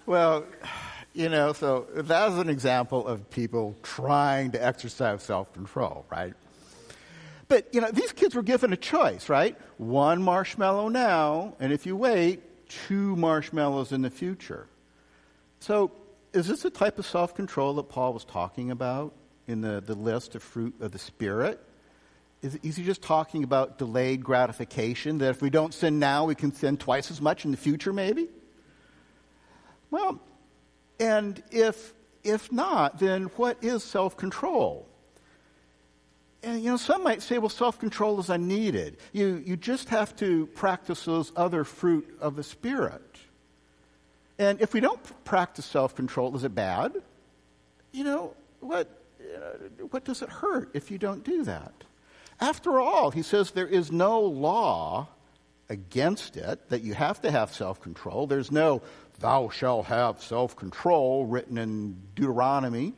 Well, so that is an example of people trying to exercise self-control, right? But, these kids were given a choice, right? 1 marshmallow now, and if you wait, 2 marshmallows in the future. So is this the type of self-control that Paul was talking about in the list of fruit of the Spirit? Is he just talking about delayed gratification, that if we don't sin now, we can sin twice as much in the future, maybe? Well, and if not, then what is self-control? And, some might say, well, self-control is unneeded. You just have to practice those other fruit of the Spirit. And if we don't practice self-control, is it bad? What does it hurt if you don't do that? After all, he says there is no law against it, that you have to have self-control. There's no thou shalt have self-control written in Deuteronomy.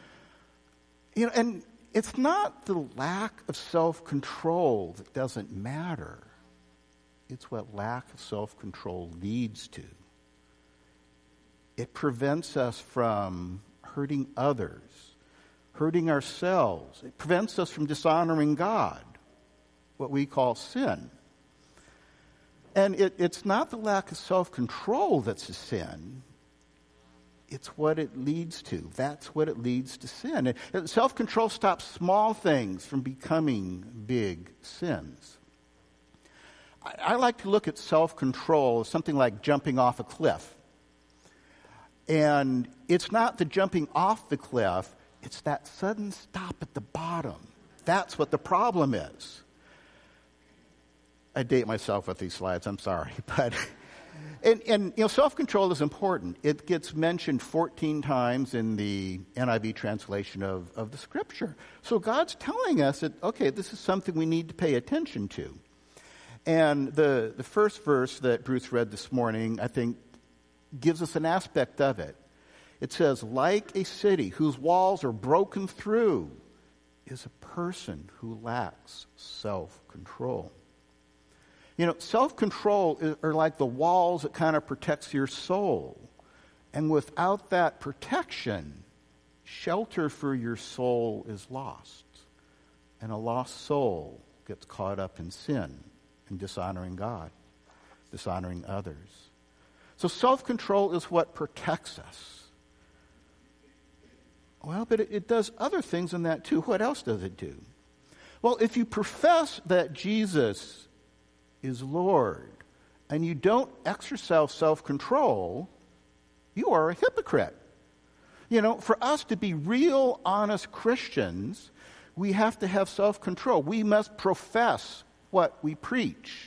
And it's not the lack of self-control that doesn't matter. It's what lack of self-control leads to. It prevents us from hurting others, hurting ourselves. It prevents us from dishonoring God, what we call sin. And it's not the lack of self-control that's a sin. It's what it leads to. That's what it leads to sin. And self-control stops small things from becoming big sins. I like to look at self-control as something like jumping off a cliff. And it's not the jumping off the cliff, it's that sudden stop at the bottom. That's what the problem is. I date myself with these slides, I'm sorry. But and self-control is important. It gets mentioned 14 times in the NIV translation of the Scripture. So God's telling us that, okay, this is something we need to pay attention to. And the first verse that Bruce read this morning, I think, gives us an aspect of it. It says, like a city whose walls are broken through is a person who lacks self-control. Self-control are like the walls that kind of protects your soul. And without that protection, shelter for your soul is lost. And a lost soul gets caught up in sin and dishonoring God, dishonoring others. So self-control is what protects us. Well, but it does other things in that too. What else does it do? Well, if you profess that Jesus is Lord and you don't exercise self-control, you are a hypocrite. For us to be real, honest Christians, we have to have self-control. We must profess what we preach.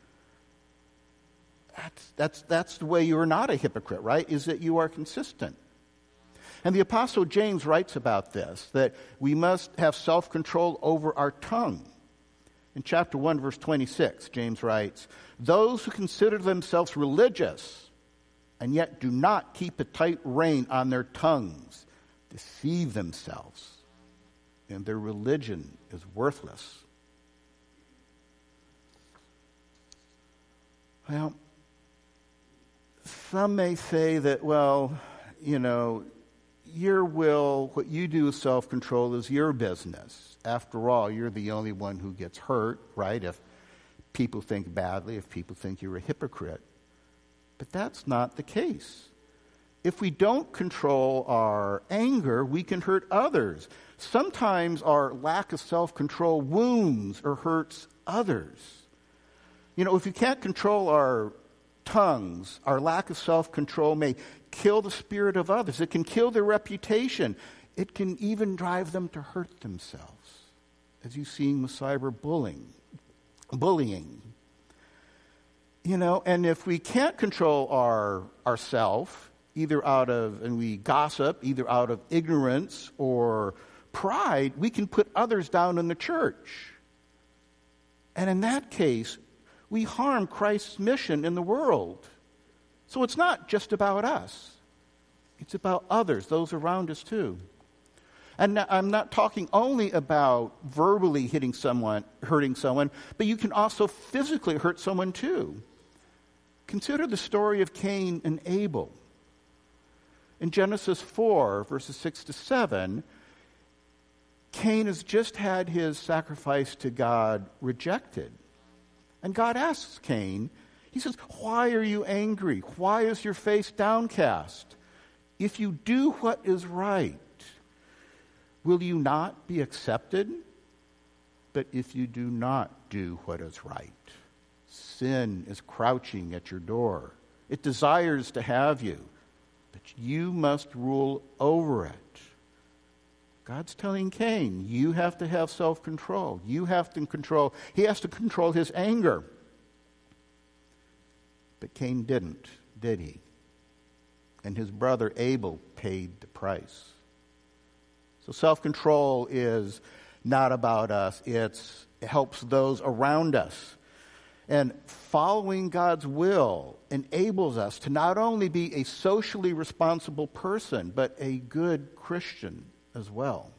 That's the way you are not a hypocrite, right? Is that you are consistent. And the Apostle James writes about this, that we must have self-control over our tongue. In chapter 1, verse 26, James writes, those who consider themselves religious and yet do not keep a tight rein on their tongues deceive themselves, and their religion is worthless. Well, some may say that, your will, what you do with self-control is your business. After all, you're the only one who gets hurt, right? If people think badly, if people think you're a hypocrite. But that's not the case. If we don't control our anger, we can hurt others. Sometimes our lack of self-control wounds or hurts others. If you can't control our tongues, our lack of self-control may kill the spirit of others. It can kill their reputation. It can even drive them to hurt themselves, as you've seen with cyberbullying. And if we can't control ourself, and we gossip, either out of ignorance or pride, we can put others down in the church. And in that case, we harm Christ's mission in the world. So it's not just about us. It's about others, those around us too. And I'm not talking only about verbally hurting someone, but you can also physically hurt someone too. Consider the story of Cain and Abel. In Genesis 4, verses 6 to 7, Cain has just had his sacrifice to God rejected. And God asks Cain, he says, "Why are you angry? Why is your face downcast? If you do what is right, will you not be accepted? But if you do not do what is right, sin is crouching at your door. It desires to have you, but you must rule over it." God's telling Cain, you have to have self-control. You have to control, he has to control his anger. But Cain didn't, did he? And his brother Abel paid the price. So self-control is not about us. It helps those around us. And following God's will enables us to not only be a socially responsible person, but a good Christian as well.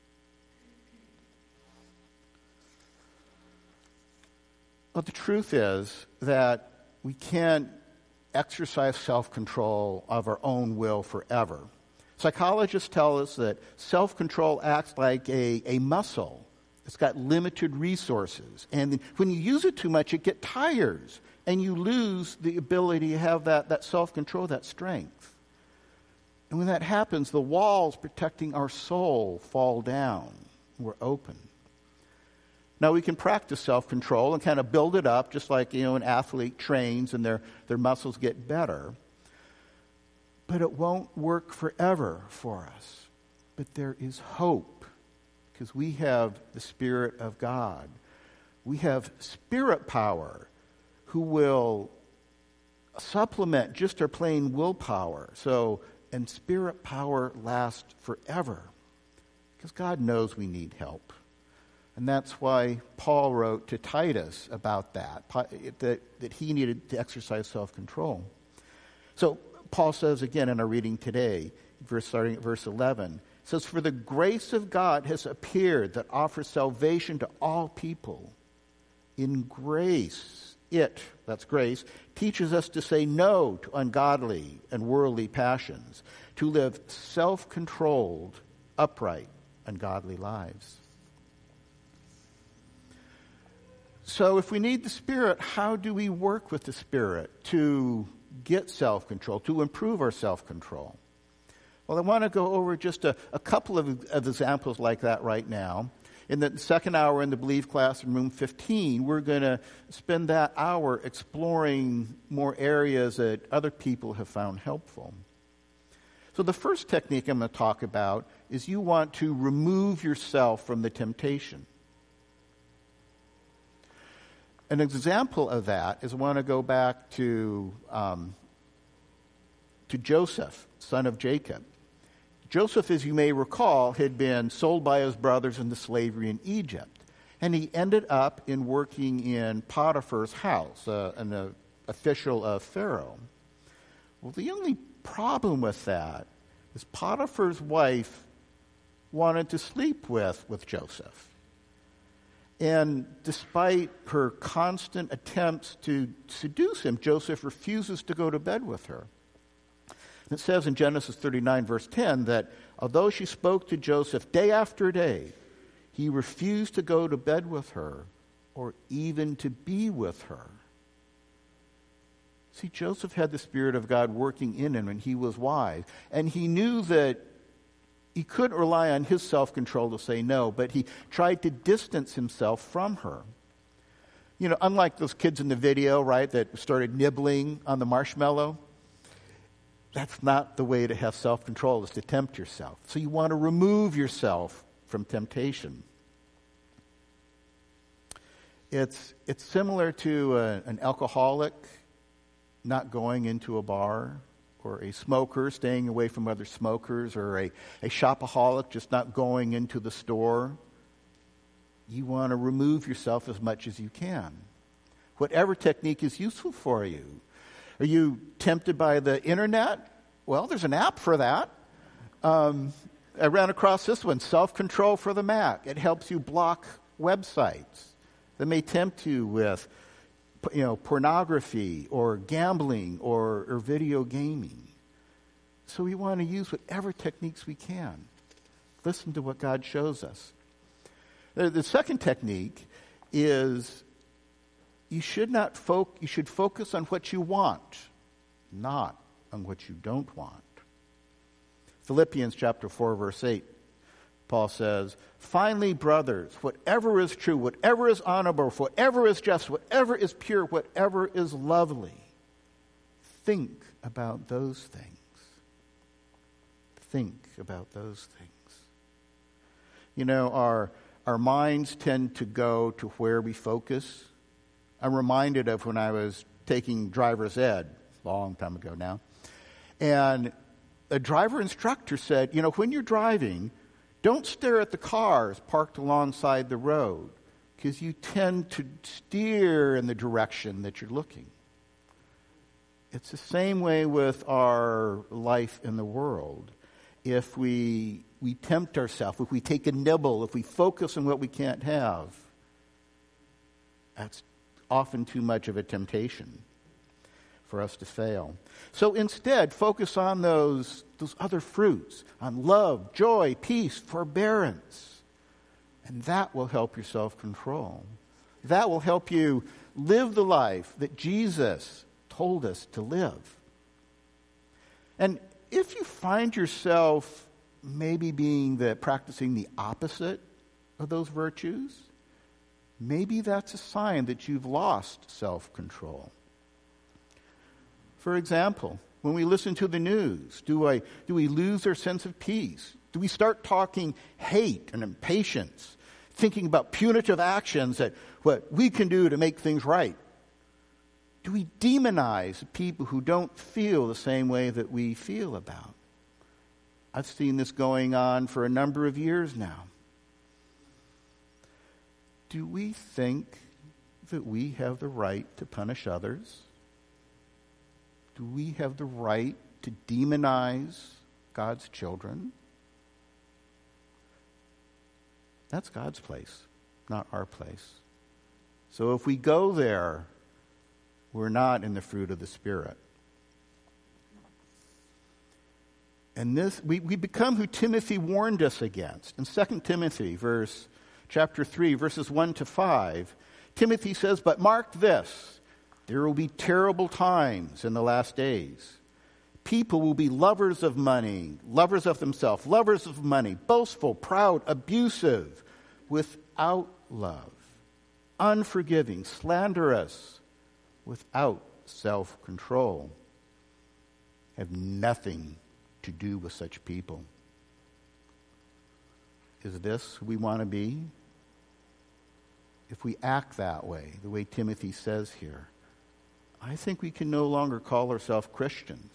But the truth is that we can't exercise self-control of our own will forever. Psychologists tell us that self-control acts like a muscle. It's got limited resources. And when you use it too much, it gets tired. And you lose the ability to have that self-control, that strength. And when that happens, the walls protecting our soul fall down. We're open. Now, we can practice self-control and kind of build it up, just like, an athlete trains and their muscles get better. But it won't work forever for us. But there is hope, because we have the Spirit of God. We have spirit power who will supplement just our plain willpower. And spirit power lasts forever, because God knows we need help. And that's why Paul wrote to Titus about that he needed to exercise self-control. So Paul says again in our reading today, starting at verse 11, it says, "For the grace of God has appeared that offers salvation to all people. In grace, that's grace, teaches us to say no to ungodly and worldly passions, to live self-controlled, upright, and godly lives." So if we need the Spirit, how do we work with the Spirit to get self-control, to improve our self-control? Well, I want to go over just a couple of examples like that right now. In the second hour in the Believe class in room 15, we're going to spend that hour exploring more areas that other people have found helpful. So the first technique I'm going to talk about is you want to remove yourself from the temptation. An example of that is I want to go back to Joseph, son of Jacob. Joseph, as you may recall, had been sold by his brothers into slavery in Egypt. And he ended up working in Potiphar's house, an official of Pharaoh. Well, the only problem with that is Potiphar's wife wanted to sleep with Joseph. And despite her constant attempts to seduce him, Joseph refuses to go to bed with her. And it says in Genesis 39, verse 10, that although she spoke to Joseph day after day, he refused to go to bed with her or even to be with her. See, Joseph had the Spirit of God working in him, and he was wise. And he knew that he couldn't rely on his self-control to say no, but he tried to distance himself from her. Unlike those kids in the video, right, that started nibbling on the marshmallow, that's not the way to have self-control, is to tempt yourself. So you want to remove yourself from temptation. It's similar to an alcoholic not going into a bar, or a smoker staying away from other smokers, or a shopaholic just not going into the store. You want to remove yourself as much as you can. Whatever technique is useful for you. Are you tempted by the internet? Well, there's an app for that. I ran across this one, Self-Control for the Mac. It helps you block websites that may tempt you with pornography or gambling or video gaming. So we want to use whatever techniques we can. Listen to what God shows us. The second technique is you should focus on what you want, not on what you don't want. Philippians chapter 4, verse 8, Paul says, "Finally, brothers, whatever is true, whatever is honorable, whatever is just, whatever is pure, whatever is lovely, think about those things." Think about those things. You know, our minds tend to go to where we focus. I'm reminded of when I was taking driver's ed, a long time ago now, and a driver instructor said, you know, when you're driving, don't stare at the cars parked alongside the road, because you tend to steer in the direction that you're looking. It's the same way with our life in the world. If we tempt ourselves, if we take a nibble, if we focus on what we can't have, that's often too much of a temptation for us to fail. So instead, focus on those other fruits, on love, joy, peace, forbearance. And that will help your self-control. That will help you live the life that Jesus told us to live. And if you find yourself maybe practicing the opposite of those virtues, maybe that's a sign that you've lost self-control. For example, when we listen to the news, do we lose our sense of peace? Do we start talking hate and impatience, thinking about punitive actions that what we can do to make things right? Do we demonize people who don't feel the same way that we feel about? I've seen this going on for a number of years now. Do we think that we have the right to punish others? Do we have the right to demonize God's children? That's God's place, not our place. So if we go there, we're not in the fruit of the Spirit. And this, we become who Timothy warned us against. In 2 Timothy, chapter 3, verses 1 to 5, Timothy says, "But mark this, there will be terrible times in the last days. People will be lovers of money, lovers of themselves, lovers of money, boastful, proud, abusive, without love, unforgiving, slanderous, without self-control. Have nothing to do with such people." Is this who we want to be? If we act that way, the way Timothy says here, I think we can no longer call ourselves Christians.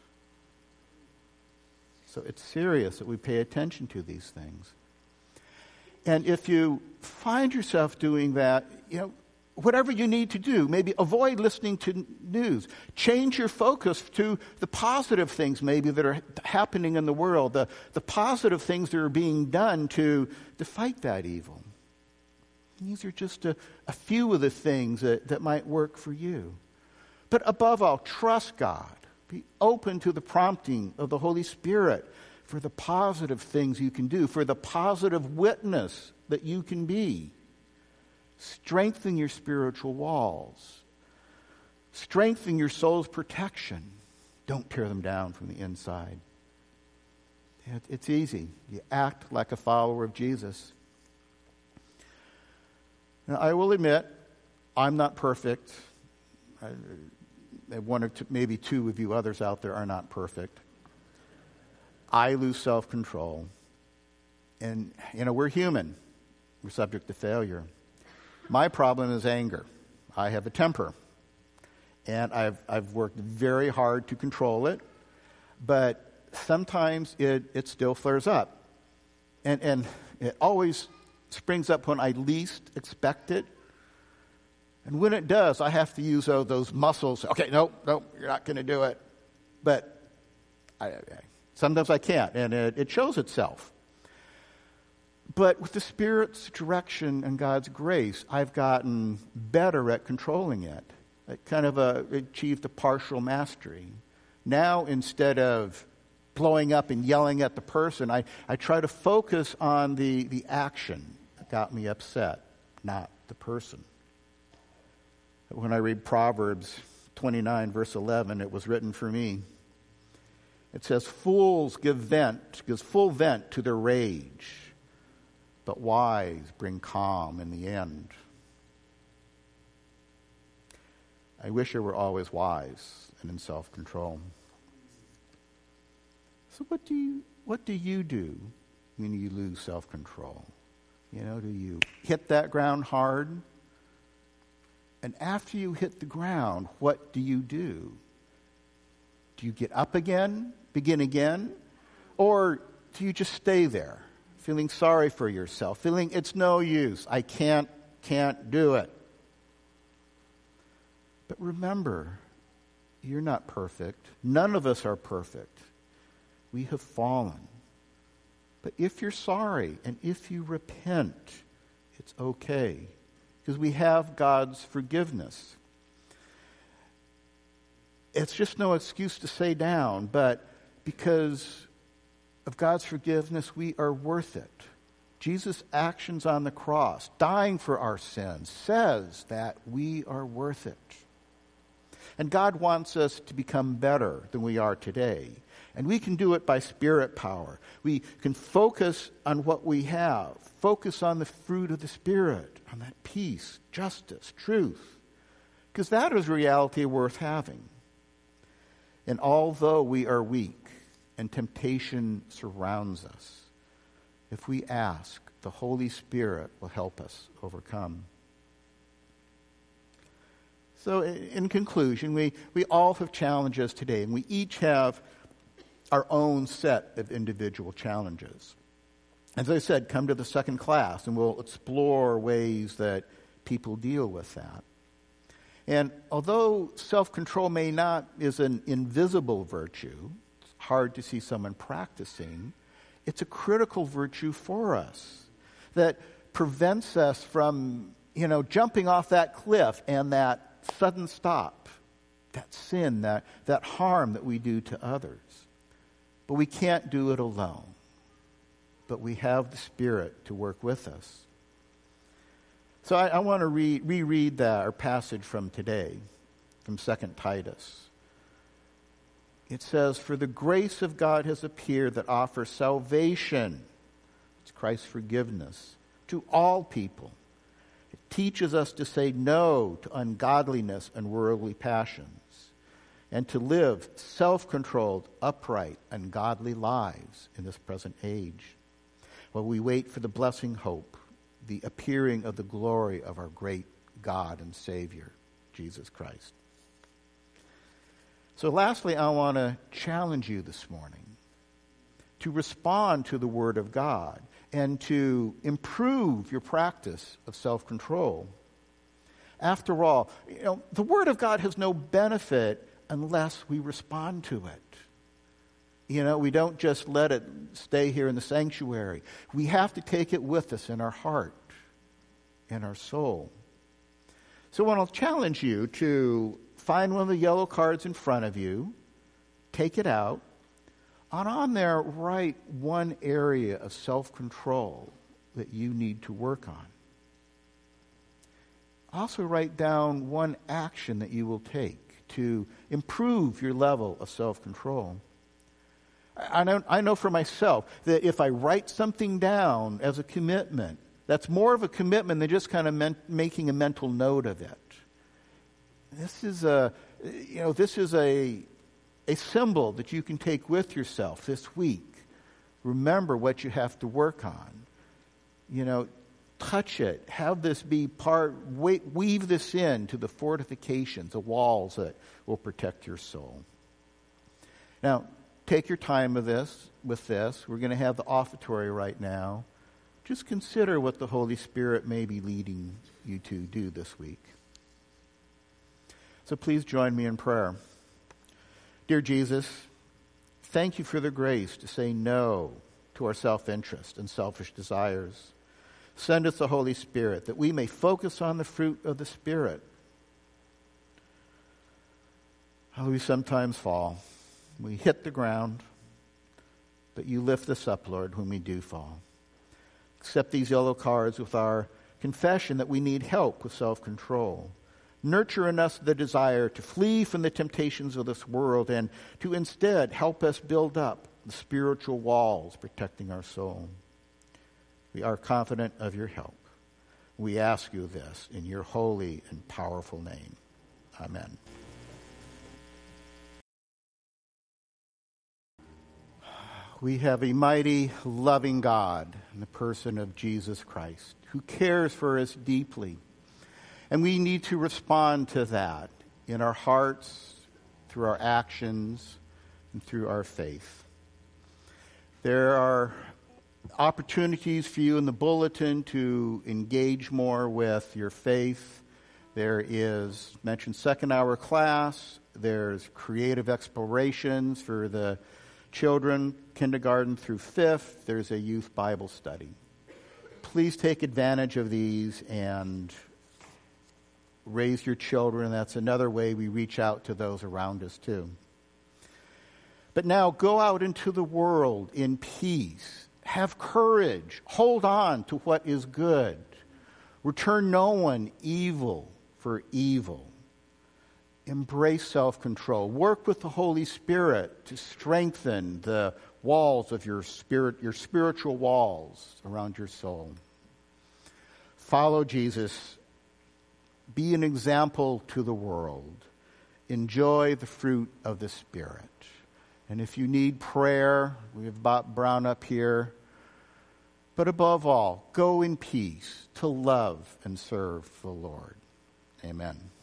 So it's serious that we pay attention to these things. And if you find yourself doing that, whatever you need to do, maybe avoid listening to news. Change your focus to the positive things maybe that are happening in the world, the positive things that are being done to fight that evil. These are just a few of the things that might work for you. But above all, trust God. Be open to the prompting of the Holy Spirit for the positive things you can do, for the positive witness that you can be. Strengthen your spiritual walls. Strengthen your soul's protection. Don't tear them down from the inside. It's easy. You act like a follower of Jesus. Now, I will admit, I'm not perfect. One or two, maybe two of you others out there are not perfect. I lose self-control. And, we're human. We're subject to failure. My problem is anger. I have a temper. And I've worked very hard to control it. But sometimes it still flares up. And it always springs up when I least expect it. And when it does, I have to use those muscles. Okay, no, you're not going to do it. But sometimes I can't, and it shows itself. But with the Spirit's direction and God's grace, I've gotten better at controlling it. I kind of achieved a partial mastery. Now, instead of blowing up and yelling at the person. I try to focus on the action that got me upset, not the person. When I read Proverbs 29, verse 11, it was written for me. It says, fools give full vent to their rage, but wise bring calm in the end. I wish I were always wise and in self-control. So what do you do when you lose self-control? Do you hit that ground hard? And after you hit the ground, what do you do? Do you get up again, begin again? Or do you just stay there, feeling sorry for yourself, feeling it's no use, I can't do it? But remember, you're not perfect. None of us are perfect. We have fallen. But if you're sorry and if you repent, it's okay, because we have God's forgiveness. It's just no excuse to stay down, but because of God's forgiveness, we are worth it. Jesus' actions on the cross, dying for our sins, says that we are worth it. And God wants us to become better than we are today. And we can do it by Spirit power. We can focus on what we have. Focus on the fruit of the Spirit, on that peace, justice, truth. Because that is reality worth having. And although we are weak and temptation surrounds us, if we ask, the Holy Spirit will help us overcome. So in conclusion, we all have challenges today, and we each have our own set of individual challenges. As I said, come to the second class, and we'll explore ways that people deal with that. And although self-control is an invisible virtue, it's hard to see someone practicing, it's a critical virtue for us that prevents us from, jumping off that cliff and that sudden stop, that sin, that harm that we do to others. But we can't do it alone. But we have the Spirit to work with us. So I want to reread our passage from today, from 2 Titus. It says, "For the grace of God has appeared that offers salvation," it's Christ's forgiveness, "to all people. It teaches us to say no to ungodliness and worldly passions, and to live self-controlled, upright, and godly lives in this present age, while we wait for the blessing hope, the appearing of the glory of our great God and Savior, Jesus Christ." So lastly, I want to challenge you this morning to respond to the Word of God and to improve your practice of self-control. After all, the Word of God has no benefit unless we respond to it. We don't just let it stay here in the sanctuary. We have to take it with us in our heart, in our soul. So I want to challenge you to find one of the yellow cards in front of you, take it out, and on there write one area of self-control that you need to work on. Also write down one action that you will take to improve your level of self-control. I know for myself that if I write something down as a commitment, that's more of a commitment than just kind of making a mental note of it. This is a symbol that you can take with yourself this week. Remember what you have to work on. Touch it. Have this be weave this into the fortifications, the walls that will protect your soul. Now, take your time with this. We're going to have the offertory right now. Just consider what the Holy Spirit may be leading you to do this week. So please join me in prayer. Dear Jesus, thank you for the grace to say no to our self-interest and selfish desires. Send us the Holy Spirit that we may focus on the fruit of the Spirit. We sometimes fall. We hit the ground. but you lift us up, Lord, when we do fall. Accept these yellow cards with our confession that we need help with self-control. Nurture in us the desire to flee from the temptations of this world and to instead help us build up the spiritual walls protecting our soul. We are confident of your help. We ask you this in your holy and powerful name. Amen. We have a mighty, loving God in the person of Jesus Christ who cares for us deeply. And we need to respond to that in our hearts, through our actions, and through our faith. There are opportunities for you in the bulletin to engage more with your faith. There is, mentioned, second hour class. There's creative explorations for the children, kindergarten through fifth. There's a youth Bible study. Please take advantage of these and raise your children. That's another way we reach out to those around us too. But now go out into the world in peace. Have courage. Hold on to what is good. Return no one evil for evil. Embrace self-control. Work with the Holy Spirit to strengthen the walls of your spirit, your spiritual walls around your soul. Follow Jesus. Be an example to the world. Enjoy the fruit of the Spirit. And if you need prayer, we have Bob Brown up here. But above all, go in peace to love and serve the Lord. Amen.